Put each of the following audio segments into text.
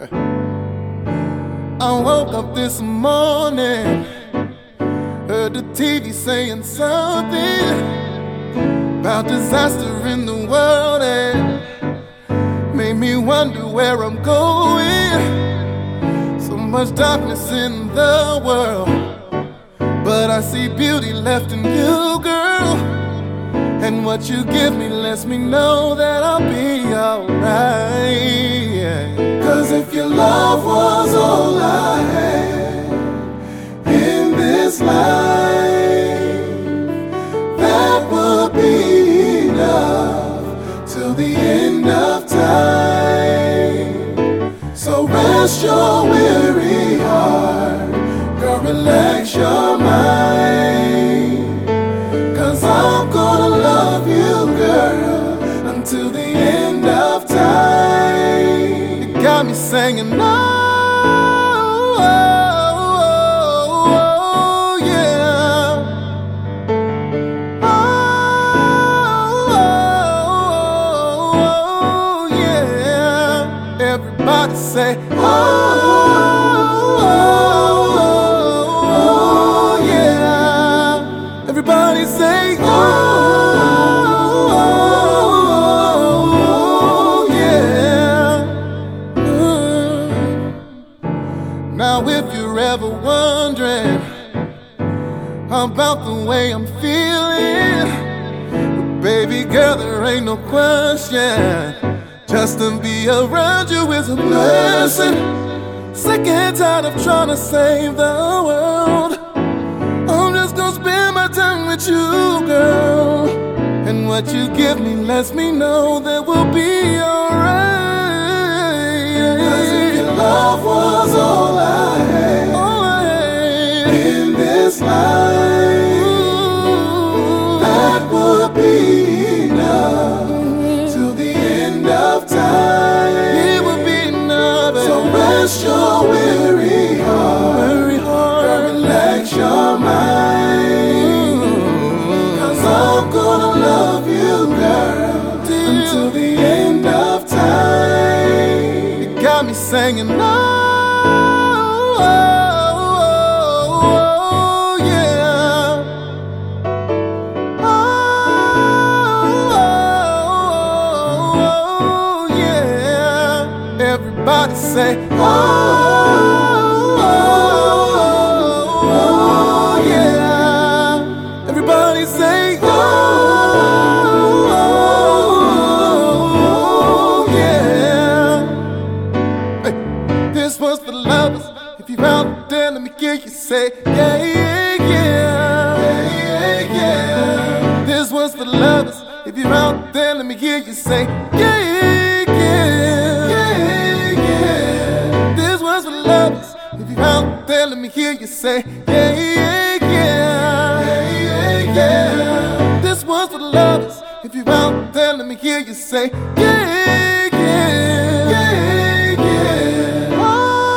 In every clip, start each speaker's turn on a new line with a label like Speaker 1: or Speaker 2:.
Speaker 1: I woke up this morning, heard the TV saying something about disaster in the world, and made me wonder where I'm going. So much darkness in the world, but I see beauty left in you, girl. And what you give me lets me know that I'll be alright. Cause if your love was all I had in this life, that would be enough till the end of time. So rest your weary heart, girl, relax your mind. Cause I'm gonna love you, girl, until the end of time. You got me singing, oh, oh, oh, yeah. Oh, oh, yeah. Everybody say, oh, oh, yeah. Everybody say, oh, yeah. Now if you're ever wondering about the way I'm feeling, baby girl, there ain't no question. Just to be around you is a blessing. Sick and tired of trying to save the world. I'm just gonna spend my time with you, girl. And what you give me lets me know that we'll be alright. Cause if your love was all I had, in this life, that would be enough till the end of time. It would be enough. So rest your weary heart, girl, relax your mind. Cause I'm gonna love you, girl, until the end of time. You got me singing, oh, oh, oh, oh, yeah. Oh, oh, oh, yeah. Everybody say, oh, oh, oh, yeah. Everybody say, oh, oh, yeah. Hey, this one's for the lovers. If you're out there, let me hear you say, yeah, yeah, yeah. Yeah, yeah. This one's for the lovers. If you're out there, let me hear you say, yeah, yeah. Yeah, yeah. This one's for the lovers. If you're out there, let me hear you say, yeah, yeah, yeah. Yeah, yeah. This one's for the lovers. If you're out there, let me hear you say, yeah, yeah. Yeah, yeah. Oh,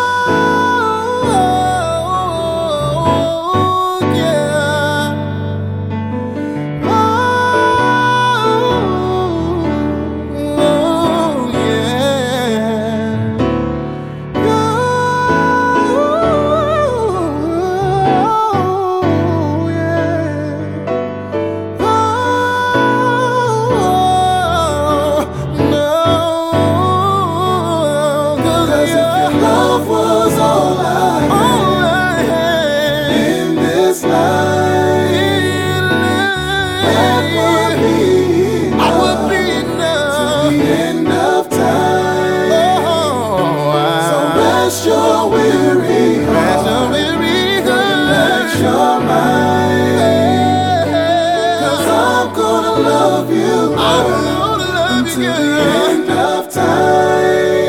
Speaker 1: oh, yeah. Oh, oh, yeah. Oh, yeah. Cause if your love was all I had in this life, that would be enough till the end of time. So rest your weary heart, relax your mind. Cause I'm gonna love you, until the end of time.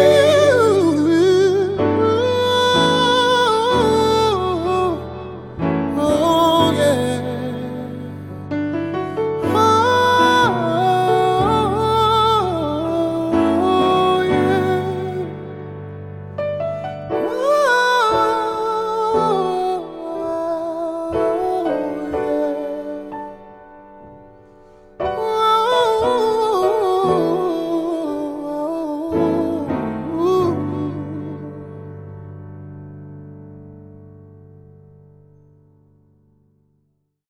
Speaker 1: Oh, yeah. Oh, yeah. Oh, yeah.